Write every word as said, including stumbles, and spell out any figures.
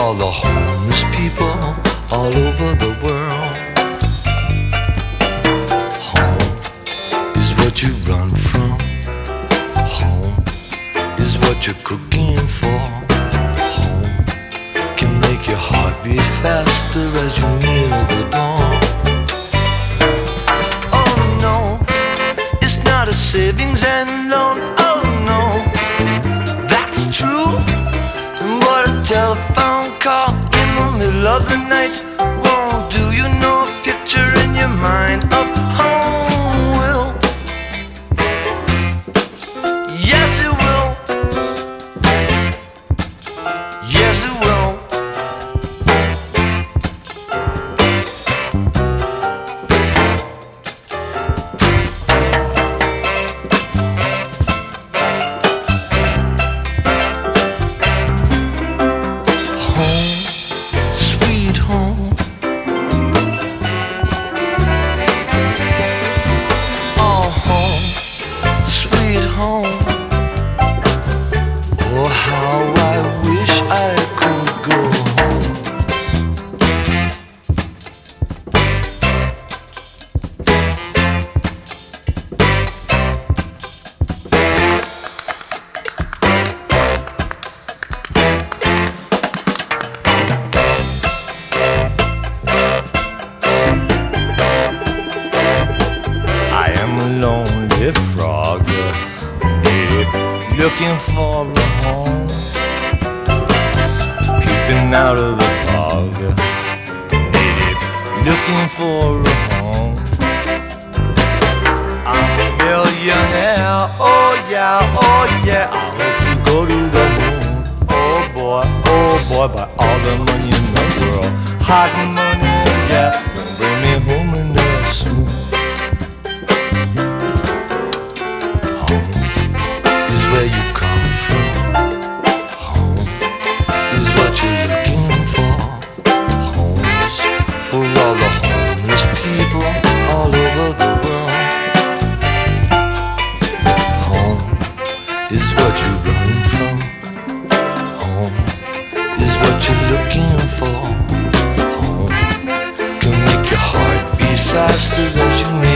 all the homeless people all over the world. Home is what you run from. Home is what you're cooking for. Home can make your heart beat faster as you near the dawn. Oh no, it's not a savings and loan. Oh no, that's true. What a telephone call in the middle of the night won't do. You know a picture in your mind of home will. Yes it will. Yes it will. Home. Oh, how I wish I could go home. I am a lonely frog, looking for a home, peeping out of the fog, looking for a home. I'm a millionaire, oh yeah, oh yeah. I hope to go to the moon, oh boy, oh boy. Buy all the money in the world, hot money, yeah. Bring me home in there soon. Where you come from. Home is what you're looking for. Homes for all the homeless people all over the world. Home is what you run from. Home is what you're looking for. Home can make your heart beat faster as you